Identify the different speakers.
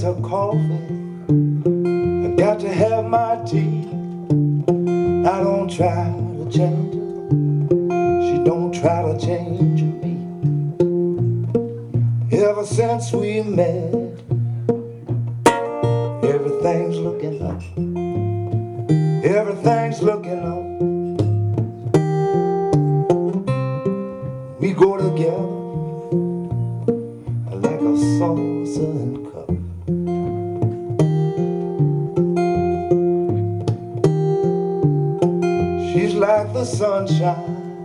Speaker 1: her coffee, I got to have my tea. I don't try to change her, she don't try to change me. Ever since we met, everything's looking up, everything's looking up. We go together like a saucer and cup. She's like the sunshine